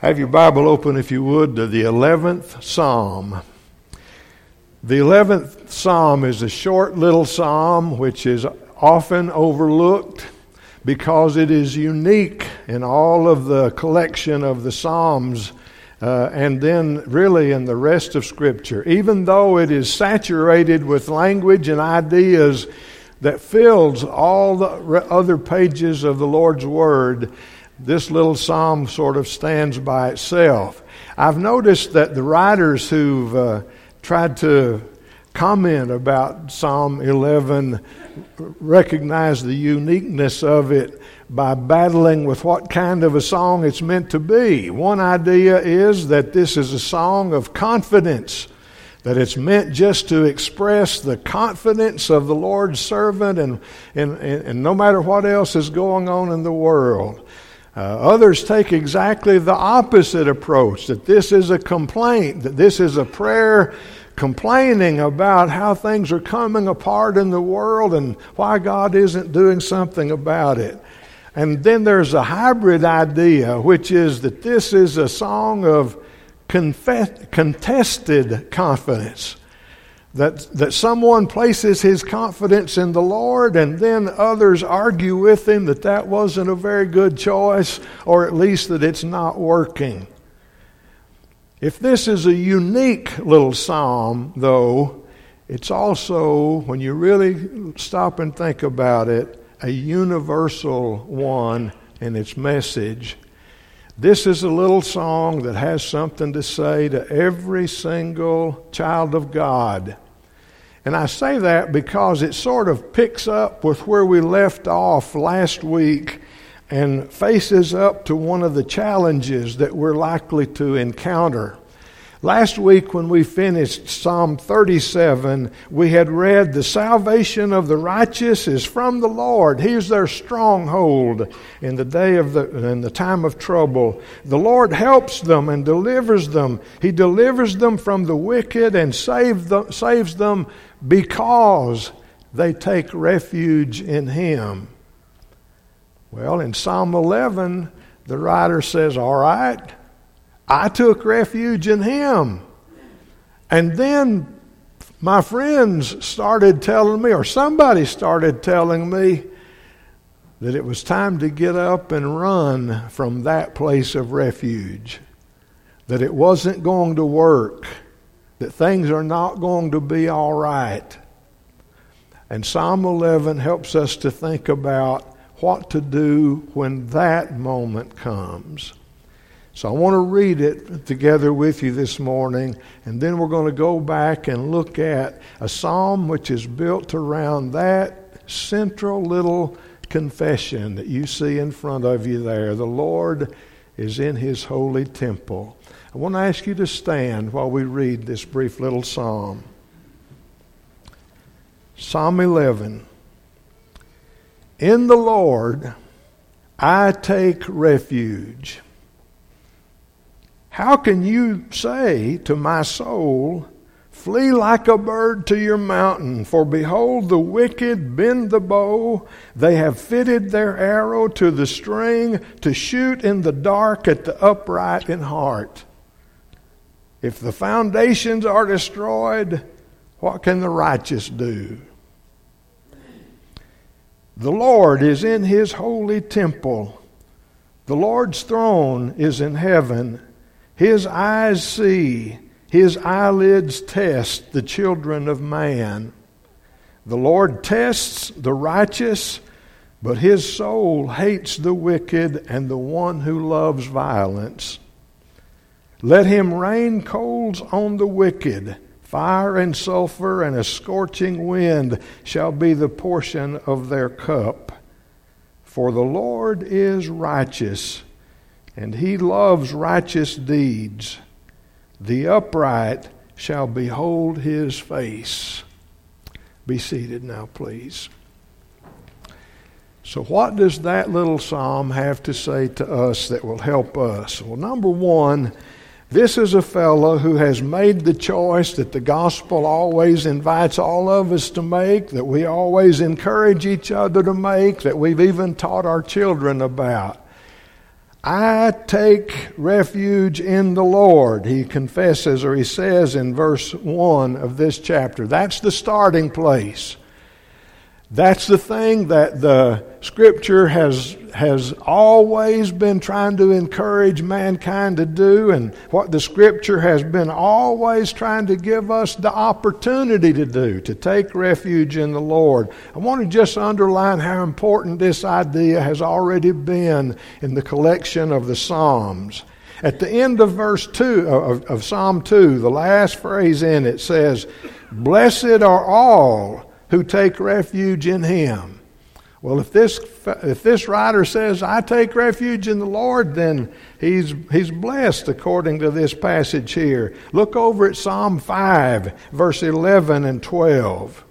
Have your Bible open, if you would, to the 11th Psalm. The 11th Psalm is a short little psalm which is often overlooked because it is unique in all of the collection of the Psalms and then really in the rest of Scripture. Even though it is saturated with language and ideas that fills all the other pages of the Lord's Word, this little psalm sort of stands by itself. I've noticed that the writers who've tried to comment about Psalm 11 recognize the uniqueness of it by battling with what kind of a song it's meant to be. One idea is that this is a song of confidence, that it's meant just to express the confidence of the Lord's servant and no matter what else is going on in the world. Others take exactly the opposite approach, that this is a complaint, that this is a prayer complaining about how things are coming apart in the world and why God isn't doing something about it. And then there's a hybrid idea, which is that this is a song of contested confidence. That someone places his confidence in the Lord and then others argue with him that wasn't a very good choice, or at least that it's not working. If this is a unique little psalm, though, it's also, when you really stop and think about it, a universal one in its message. This is a little song that has something to say to every single child of God. And I say that because it sort of picks up with where we left off last week and faces up to one of the challenges that we're likely to encounter. Last week when we finished Psalm 37, we had read, "The salvation of the righteous is from the Lord. He's their stronghold in the time of trouble. The Lord helps them and delivers them. He delivers them from the wicked and saves them because they take refuge in Him." Well, in Psalm 11, the writer says, all right, I took refuge in Him. And then my friends started telling me, or somebody started telling me, that it was time to get up and run from that place of refuge. That it wasn't going to work. That things are not going to be all right. And Psalm 11 helps us to think about what to do when that moment comes. So I want to read it together with you this morning, and then we're going to go back and look at a psalm which is built around that central little confession that you see in front of you there. The Lord is in His holy temple. I want to ask you to stand while we read this brief little psalm. Psalm 11. In the Lord I take refuge. How can you say to my soul, flee like a bird to your mountain? For behold, the wicked bend the bow. They have fitted their arrow to the string to shoot in the dark at the upright in heart. If the foundations are destroyed, what can the righteous do? The Lord is in His holy temple. The Lord's throne is in heaven. His eyes see, His eyelids test the children of man. The Lord tests the righteous, but His soul hates the wicked and the one who loves violence. Let Him rain coals on the wicked. Fire and sulfur and a scorching wind shall be the portion of their cup. For the Lord is righteous, and He loves righteous deeds. The upright shall behold His face. Be seated now, please. So what does that little psalm have to say to us that will help us? Well, number one, this is a fellow who has made the choice that the gospel always invites all of us to make, that we always encourage each other to make, that we've even taught our children about. I take refuge in the Lord, he confesses, or he says in verse 1 of this chapter. That's the starting place. That's the thing that the Scripture has always been trying to encourage mankind to do, and what the Scripture has been always trying to give us the opportunity to do, to take refuge in the Lord. I want to just underline how important this idea has already been in the collection of the Psalms. At the end of verse 2 of Psalm 2, the last phrase in it says, "Blessed are all who take refuge in him." Well, if this writer says, "I take refuge in the Lord," then he's blessed according to this passage here. Look over at Psalm 5, verse 11 and 12.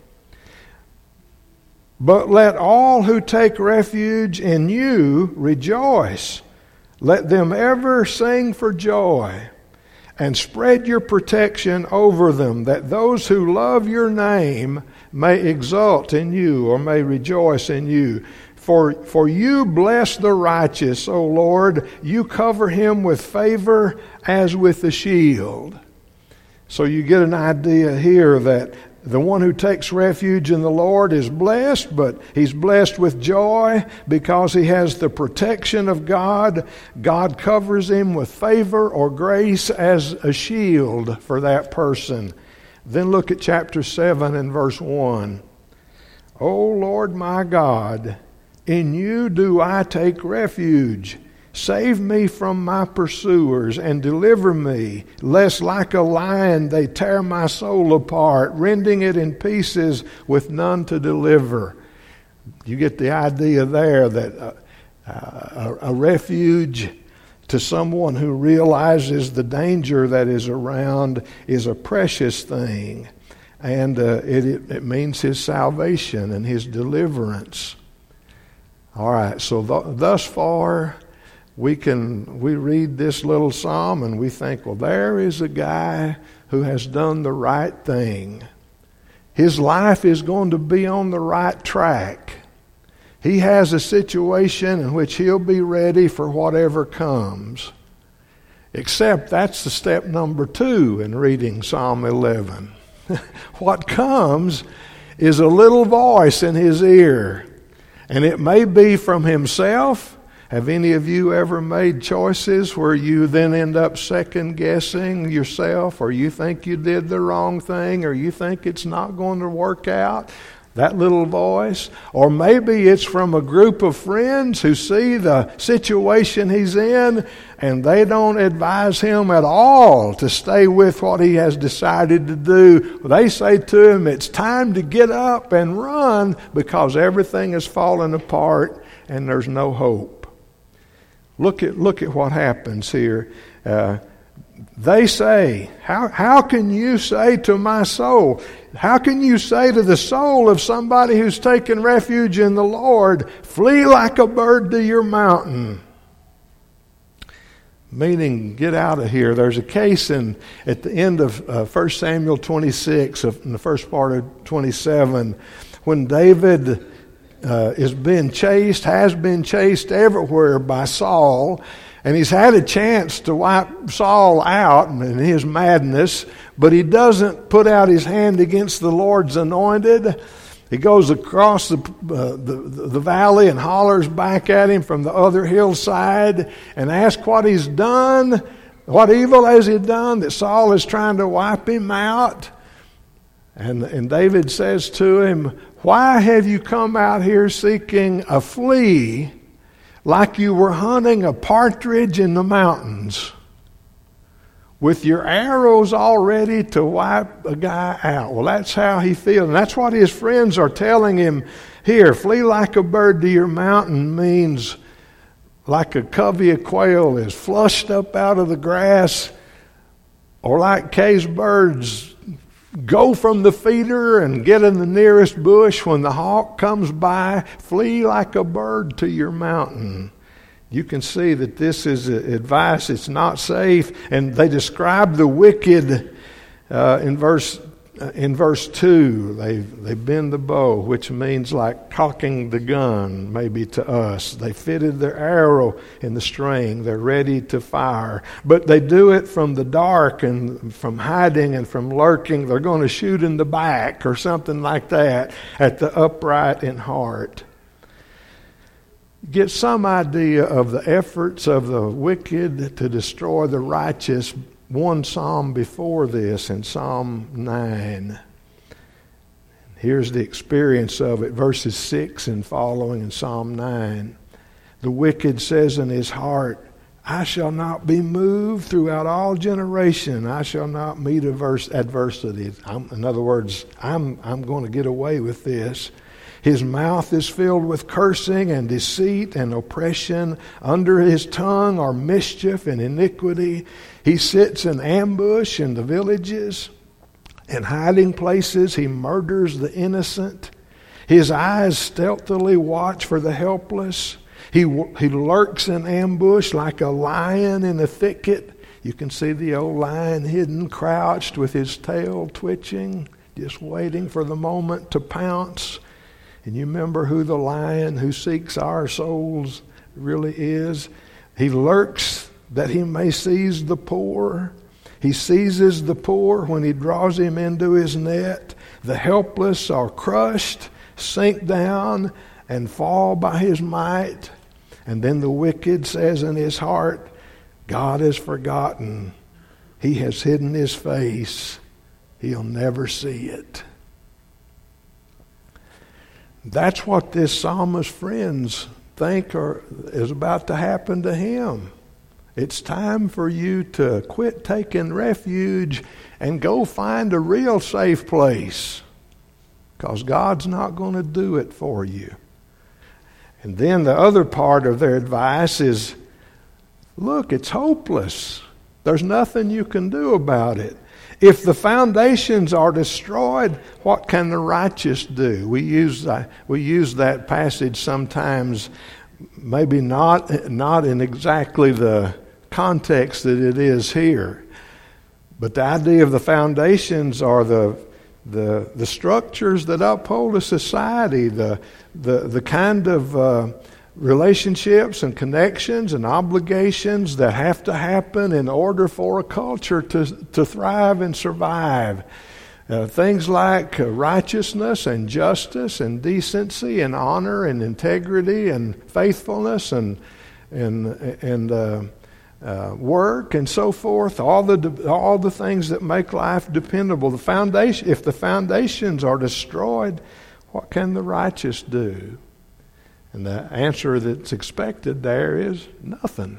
"But let all who take refuge in you rejoice. Let them ever sing for joy. And spread your protection over them, that those who love your name may exult in you," or may rejoice in you. For you bless the righteous, O Lord. You cover him with favor as with a shield. So you get an idea here that the one who takes refuge in the Lord is blessed, but he's blessed with joy because he has the protection of God. God covers him with favor or grace as a shield for that person. Then look at chapter 7 and verse 1. "O Lord my God, in you do I take refuge. Save me from my pursuers and deliver me, lest like a lion they tear my soul apart, rending it in pieces with none to deliver." You get the idea there that a refuge to someone who realizes the danger that is around is a precious thing. And it means his salvation and his deliverance. All right, so thus far, we read this little psalm and we think, well, there is a guy who has done the right thing. His life is going to be on the right track. He has a situation in which he'll be ready for whatever comes. Except that's the step number 2 in reading Psalm 11. What comes is a little voice in his ear. And it may be from himself. Have any of you ever made choices where you then end up second guessing yourself, or you think you did the wrong thing, or you think it's not going to work out? That little voice. Or maybe it's from a group of friends who see the situation he's in and they don't advise him at all to stay with what he has decided to do. They say to him, it's time to get up and run because everything has fallen apart and there's no hope. Look at what happens here. They say, how can you say to my soul, how can you say to the soul of somebody who's taken refuge in the Lord, flee like a bird to your mountain? Meaning, get out of here. There's a case at the end of 1 Samuel 26, in the first part of 27, when David has been chased everywhere by Saul, and he's had a chance to wipe Saul out in his madness, but he doesn't put out his hand against the Lord's anointed. He goes across the valley and hollers back at him from the other hillside and asks what he's done. What evil has he done that Saul is trying to wipe him out? And David says to him, why have you come out here seeking a flea like you were hunting a partridge in the mountains with your arrows all ready to wipe a guy out? Well, that's how he feels. And that's what his friends are telling him here. Flee like a bird to your mountain means like a covey of quail is flushed up out of the grass, or like Kay's birds go from the feeder and get in the nearest bush when the hawk comes by. Flee like a bird to your mountain. You can see that this is advice. It's not safe. And they describe the wicked in verse in verse 2, they bend the bow, which means like cocking the gun, maybe to us. They fitted their arrow in the string. They're ready to fire. But they do it from the dark and from hiding and from lurking. They're going to shoot in the back or something like that at the upright in heart. Get some idea of the efforts of the wicked to destroy the righteous. One psalm before this, in Psalm 9. Here's the experience of it, verses 6 and following in Psalm 9. The wicked says in his heart, I shall not be moved throughout all generation. I shall not meet adversity. In other words, I'm going to get away with this. His mouth is filled with cursing and deceit and oppression. Under his tongue are mischief and iniquity. He sits in ambush in the villages. In hiding places he murders the innocent. His eyes stealthily watch for the helpless. He lurks in ambush like a lion in a thicket. You can see the old lion hidden, crouched with his tail twitching, just waiting for the moment to pounce. And you remember who the lion who seeks our souls really is? He lurks that he may seize the poor. He seizes the poor when he draws him into his net. The helpless are crushed, sink down, and fall by his might. And then the wicked says in his heart, God has forgotten. He has hidden his face. He'll never see it. That's what this psalmist's friends think is about to happen to him. It's time for you to quit taking refuge and go find a real safe place, because God's not going to do it for you. And then the other part of their advice is, look, it's hopeless. There's nothing you can do about it. If the foundations are destroyed, what can the righteous do? We use that passage sometimes, maybe not in exactly the context that it is here. But the idea of the foundations are the structures that uphold a society, the kind of relationships and connections and obligations that have to happen in order for a culture to thrive and survive. Things like righteousness and justice and decency and honor and integrity and faithfulness and work and so forth. All the things that make life dependable. If the foundations are destroyed, what can the righteous do? And the answer that's expected there is nothing.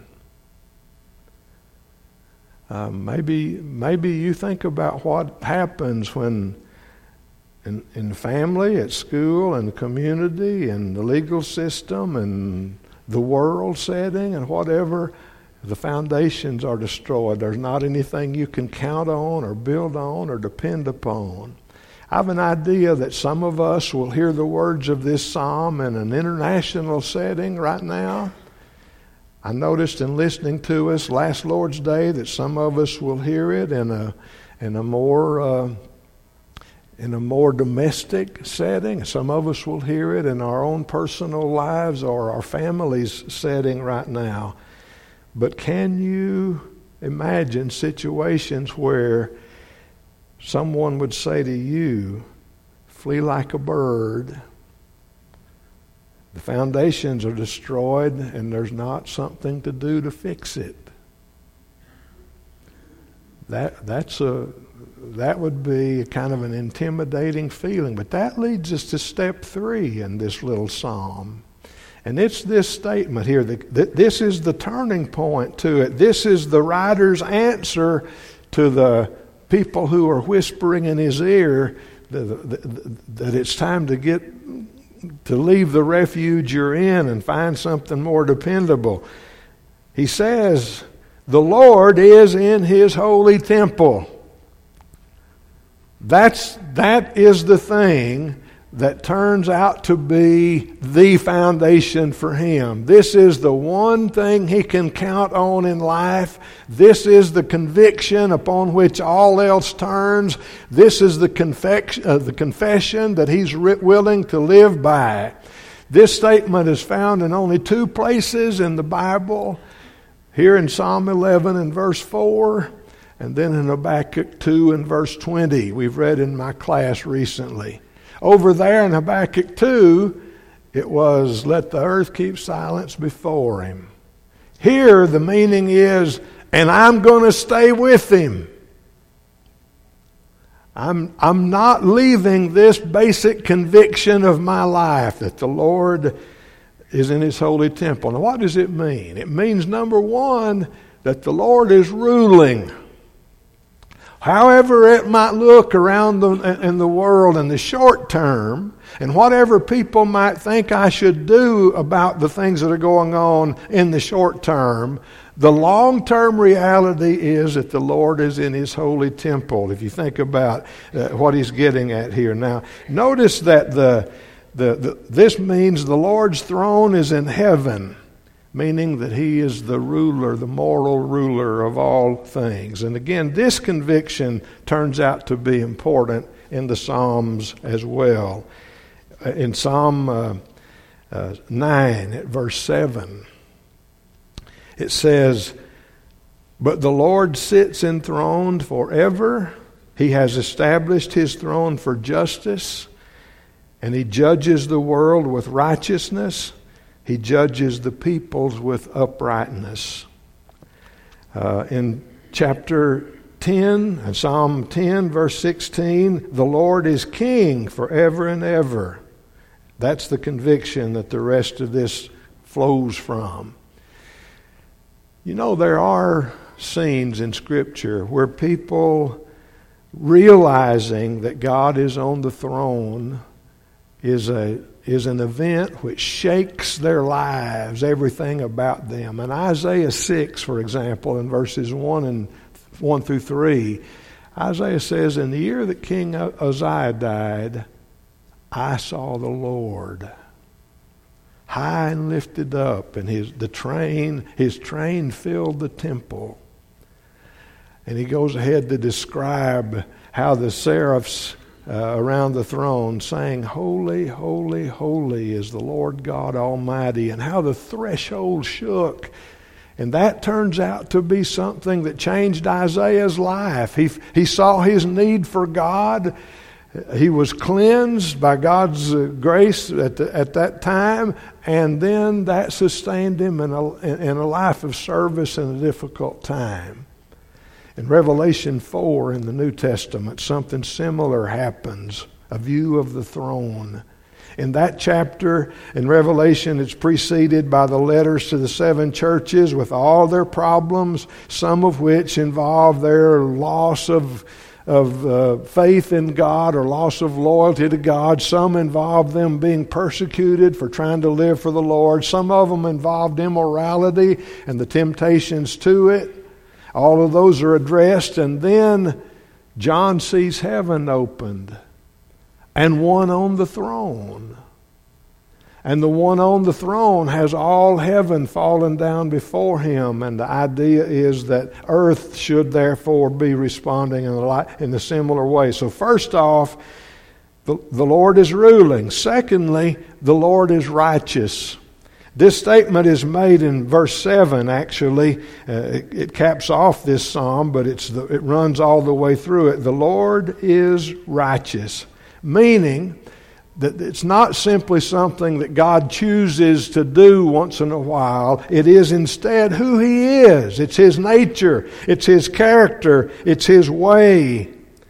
Maybe you think about what happens when in family, at school, and the community, and the legal system, and the world setting, and whatever, the foundations are destroyed. There's not anything you can count on or build on or depend upon. I have an idea that some of us will hear the words of this psalm in an international setting right now. I noticed in listening to us last Lord's Day that some of us will hear it in a more domestic setting. Some of us will hear it in our own personal lives or our family's setting right now. But can you imagine situations where someone would say to you, flee like a bird? The foundations are destroyed and there's not something to do to fix it. That would be kind of an intimidating feeling. But that leads us to step 3 in this little psalm. And it's this statement here, that this is the turning point to it. This is the writer's answer to the people who are whispering in his ear that it's time to leave the refuge you're in and find something more dependable. He says, the Lord is in his holy temple. That is the thing that turns out to be the foundation for him. This is the one thing he can count on in life. This is the conviction upon which all else turns. This is the confession that he's willing to live by. This statement is found in only 2 places in the Bible. Here in Psalm 11 and verse 4, and then in Habakkuk 2 and verse 20. We've read in my class recently. Over there in Habakkuk 2, it was, let the earth keep silence before him. Here the meaning is, and I'm going to stay with him. I'm not leaving this basic conviction of my life that the Lord is in his holy temple. Now what does it mean? It means, number one, that the Lord is ruling. However it might look around in the world in the short term, and whatever people might think I should do about the things that are going on in the short term, the long-term reality is that the Lord is in his holy temple, if you think about what he's getting at here. Now, notice that this means the Lord's throne is in heaven, meaning that he is the ruler, the moral ruler of all things. And again, this conviction turns out to be important in the Psalms as well. In Psalm 9 at verse 7, it says, "But the Lord sits enthroned forever. He has established his throne for justice, and he judges the world with righteousness. He judges the peoples with uprightness." In chapter 10, Psalm 10, verse 16, "The Lord is king forever and ever." That's the conviction that the rest of this flows from. You know, there are scenes in Scripture where people realizing that God is on the throne is an event which shakes their lives, everything about them. In Isaiah 6, for example, in verses 1 through 3, Isaiah says, "In the year that King Uzziah died, I saw the Lord high and lifted up, and his train filled the temple." And he goes ahead to describe how the seraphs around the throne sang, "Holy, holy, holy is the Lord God Almighty," and how the threshold shook. And that turns out to be something that changed Isaiah's life. He saw his need for God. He was cleansed by God's grace at that time, and then that sustained him in a life of service in a difficult time. In Revelation 4 in the New Testament, something similar happens, a view of the throne. In that chapter, in Revelation, it's preceded by the letters to the 7 churches with all their problems, some of which involve their loss of faith in God or loss of loyalty to God. Some involved them being persecuted for trying to live for the Lord. Some of them involved immorality and the temptations to it. All of those are addressed, and then John sees heaven opened and one on the throne. And the one on the throne has all heaven fallen down before him. And the idea is that earth should therefore be responding in a similar way. So first off, the Lord is ruling. Secondly, the Lord is righteous. This statement is made in verse 7, actually. It caps off this psalm, but it runs all the way through it. The Lord is righteous, meaning that it's not simply something that God chooses to do once in a while. It is instead who he is. It's his nature. It's his character. It's his way.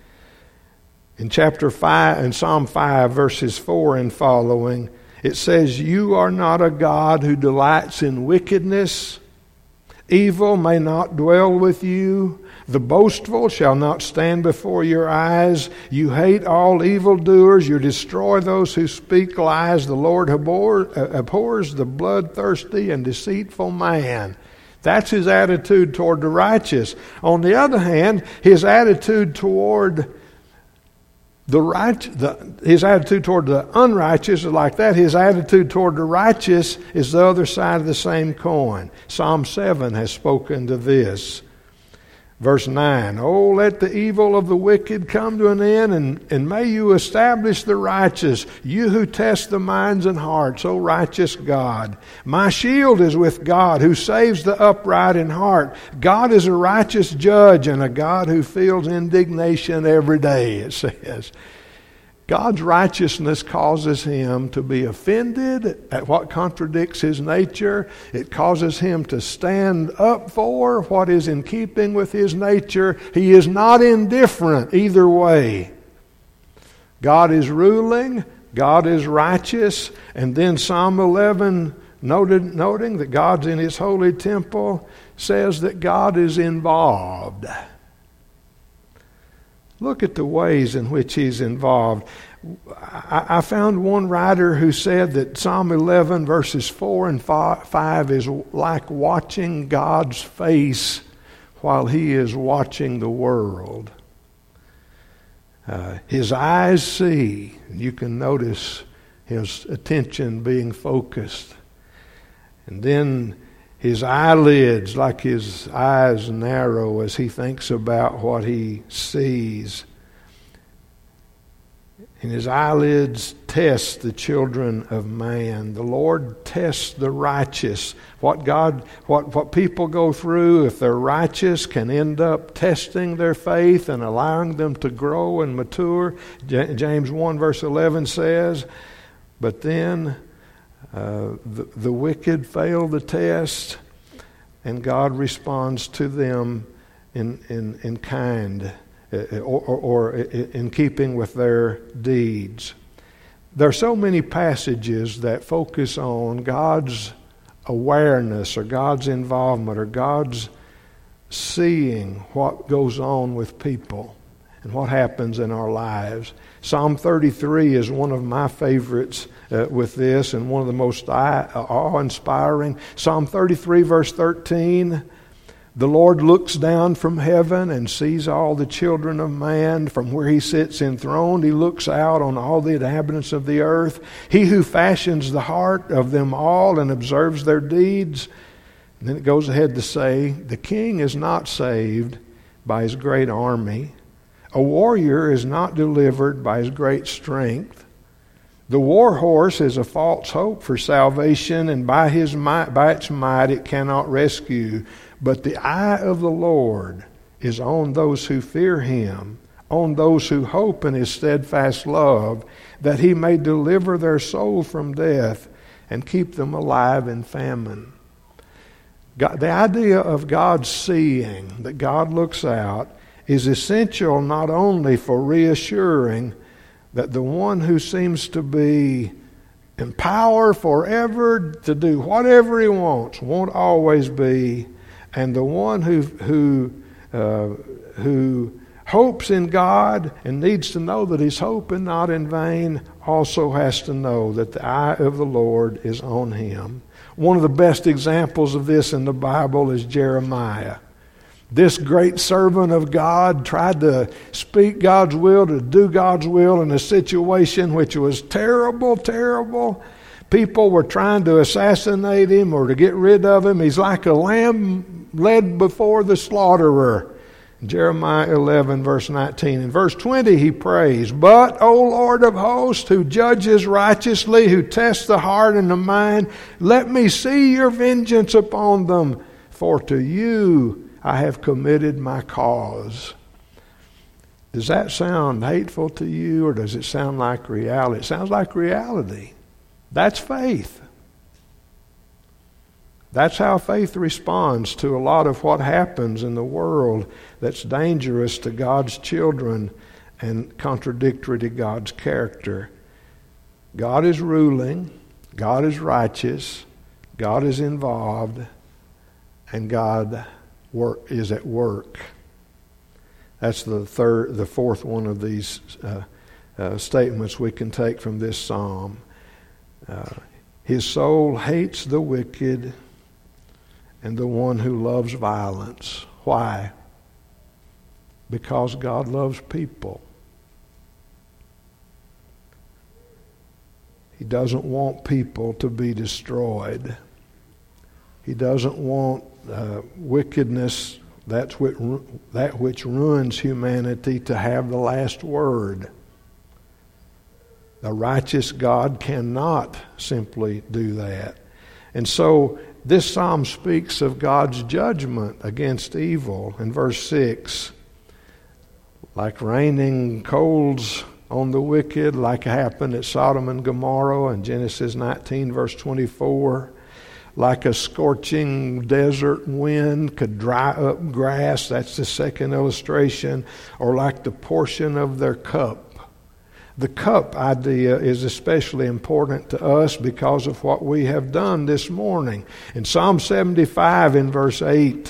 In chapter 5, in Psalm 5, verses 4 and following, it says, "You are not a God who delights in wickedness. Evil may not dwell with you. The boastful shall not stand before your eyes. You hate all evildoers. You destroy those who speak lies. The Lord abhors the bloodthirsty and deceitful man." That's his attitude toward the righteous. On the other hand, his attitude toward His attitude toward the unrighteous is like that. His attitude toward the righteous is the other side of the same coin. Psalm 7 has spoken to this. Verse 9, "Oh, let the evil of the wicked come to an end, and may you establish the righteous, you who test the minds and hearts, O righteous God. My shield is with God, who saves the upright in heart. God is a righteous judge and a God who feels indignation every day," it says. God's righteousness causes him to be offended at what contradicts his nature. It causes him to stand up for what is in keeping with his nature. He is not indifferent either way. God is ruling, God is righteous, and then Psalm 11, noting that God's in his holy temple, says that God is involved. Look at the ways in which he's involved. I found one writer who said that Psalm 11 verses 4 and 5 is like watching God's face while he is watching the world. His eyes see. You can notice his attention being focused. And then his eyelids, like his eyes narrow as he thinks about what he sees. And his eyelids test the children of man. The Lord tests the righteous. What people go through, if they're righteous, can end up testing their faith and allowing them to grow and mature. James 1 verse 11 says, "But then the wicked fail the test, and God responds to them in kind, or in keeping with their deeds." There are so many passages that focus on God's awareness or God's involvement or God's seeing what goes on with people and what happens in our lives. Psalm 33 is one of my favorites with this, and one of the most awe-inspiring. Psalm 33 verse 13, "The Lord looks down from heaven and sees all the children of man. From where he sits enthroned, he looks out on all the inhabitants of the earth. He who fashions the heart of them all and observes their deeds." And then it goes ahead to say, "The king is not saved by his great army. A warrior is not delivered by his great strength. The war horse is a false hope for salvation, and by its might it cannot rescue. But the eye of the Lord is on those who fear him, on those who hope in his steadfast love, that he may deliver their soul from death and keep them alive in famine." God, the idea of God seeing, that God looks out, is essential not only for reassuring that the one who seems to be in power forever to do whatever he wants won't always be, and the one who hopes in God and needs to know that he's hoping not in vain also has to know that the eye of the Lord is on him. One of the best examples of this in the Bible is Jeremiah. This great servant of God tried to speak God's will, to do God's will in a situation which was terrible, terrible. People were trying to assassinate him or to get rid of him. He's like a lamb led before the slaughterer. Jeremiah 11, verse 19. In verse 20, he prays, "But, O Lord of hosts, who judges righteously, who tests the heart and the mind, let me see your vengeance upon them, for to you I have committed my cause." Does that sound hateful to you, or does it sound like reality? It sounds like reality. That's faith. That's how faith responds to a lot of what happens in the world that's dangerous to God's children and contradictory to God's character. God is ruling, God is righteous, God is involved, and God is at work. That's the fourth one of these statements we can take from this psalm. His soul hates the wicked and the one who loves violence. Why? Because God loves people. He doesn't want people to be destroyed. He doesn't want wickedness, that which ruins humanity, to have the last word. The righteous God cannot simply do that. And so this psalm speaks of God's judgment against evil in verse 6. Like raining coals on the wicked, like happened at Sodom and Gomorrah in Genesis 19, verse 24. Like a scorching desert wind could dry up grass, that's the second illustration, or like the portion of their cup. The cup idea is especially important to us because of what we have done this morning. In Psalm 75 in verse 8,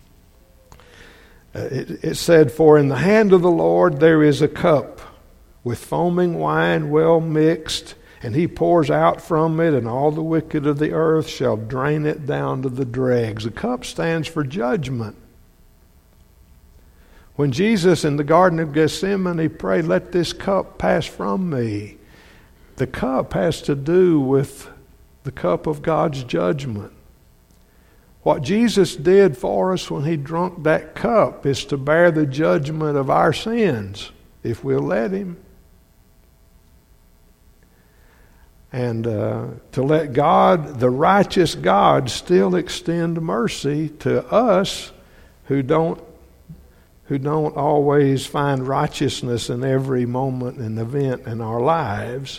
it said, "For in the hand of the Lord there is a cup with foaming wine well mixed, and he pours out from it, and all the wicked of the earth shall drain it down to the dregs." The cup stands for judgment. When Jesus in the Garden of Gethsemane prayed, "Let this cup pass from me," the cup has to do with the cup of God's judgment. What Jesus did for us when he drank that cup is to bear the judgment of our sins, if we'll let him. And to let God, the righteous God, still extend mercy to us who don't always find righteousness in every moment and event in our lives.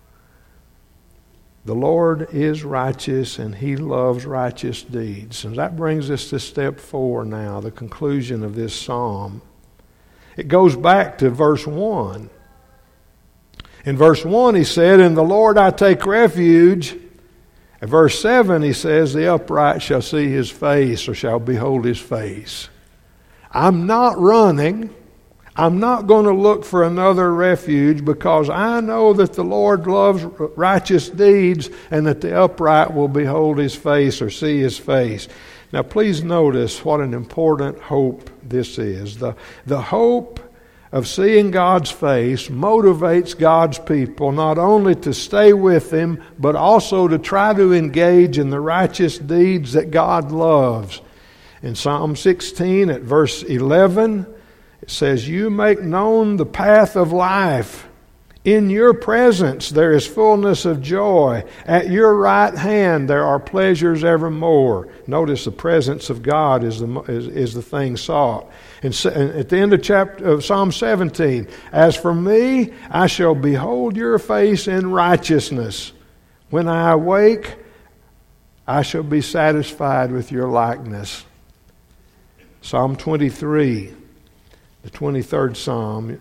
The Lord is righteous, and he loves righteous deeds. And that brings us to step 4 now, the conclusion of this psalm. It goes back to verse 1. In verse 1 he said, "In the Lord I take refuge." In verse 7 he says, "The upright shall see his face," or shall behold his face. I'm not running. I'm not going to look for another refuge, because I know that the Lord loves righteous deeds and that the upright will behold his face or see his face. Now please notice what an important hope this is. The hope of seeing God's face motivates God's people not only to stay with him, but also to try to engage in the righteous deeds that God loves. In Psalm 16 at verse 11, it says, "You make known the path of life. In your presence there is fullness of joy. At your right hand there are pleasures evermore." Notice the presence of God is the thing sought. And at the end of Psalm 17, "As for me, I shall behold your face in righteousness. When I awake, I shall be satisfied with your likeness." Psalm 23, the 23rd Psalm,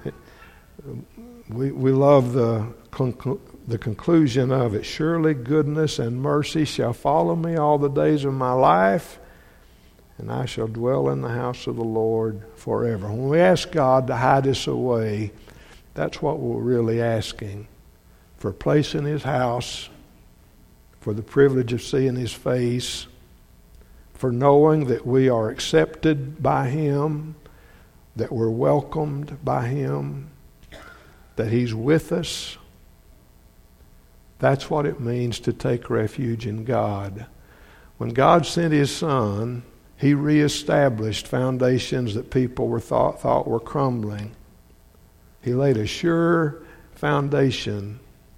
we love the conclusion of it. "Surely goodness and mercy shall follow me all the days of my life, and I shall dwell in the house of the Lord forever." When we ask God to hide us away, that's what we're really asking. For a place in his house, for the privilege of seeing his face, for knowing that we are accepted by him, that we're welcomed by him, that he's with us. That's what it means to take refuge in God. When God sent his Son, he reestablished foundations that people thought were crumbling. He laid a sure foundation.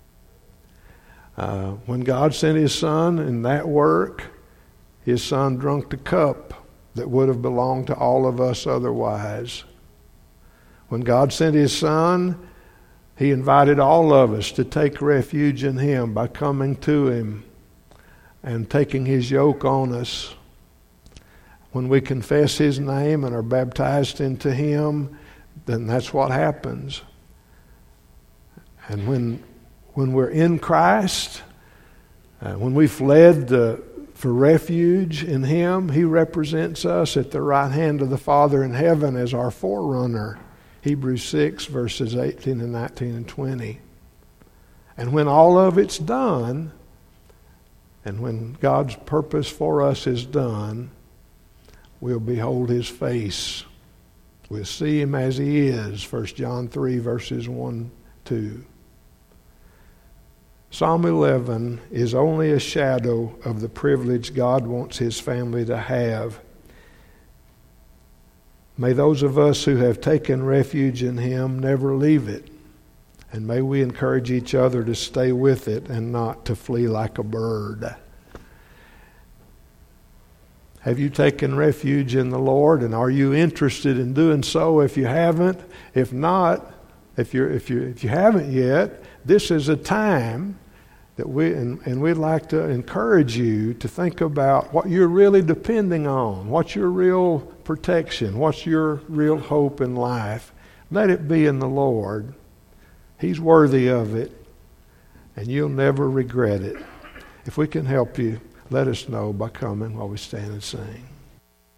When God sent his Son in that work, his Son drank the cup that would have belonged to all of us otherwise. When God sent his Son, he invited all of us to take refuge in him by coming to him and taking his yoke on us. When we confess his name and are baptized into him, then that's what happens. And when we're in Christ, when we fled for refuge in him, he represents us at the right hand of the Father in heaven as our forerunner. Hebrews 6 verses 18 and 19 and 20. And when all of it's done, and when God's purpose for us is done, we'll behold his face. We'll see him as he is. 1 John 3 verses 1, 2. Psalm 11 is only a shadow of the privilege God wants His family to have. May those of us who have taken refuge in Him never leave it. And may we encourage each other to stay with it and not to flee like a bird. Have you taken refuge in the Lord, and are you interested in doing so? If you haven't, if not, if you haven't yet, this is a time that we'd like to encourage you to think about what you're really depending on, what's your real protection, what's your real hope in life. Let it be in the Lord. He's worthy of it, and you'll never regret it. If we can help you, let us know by coming while we stand and sing.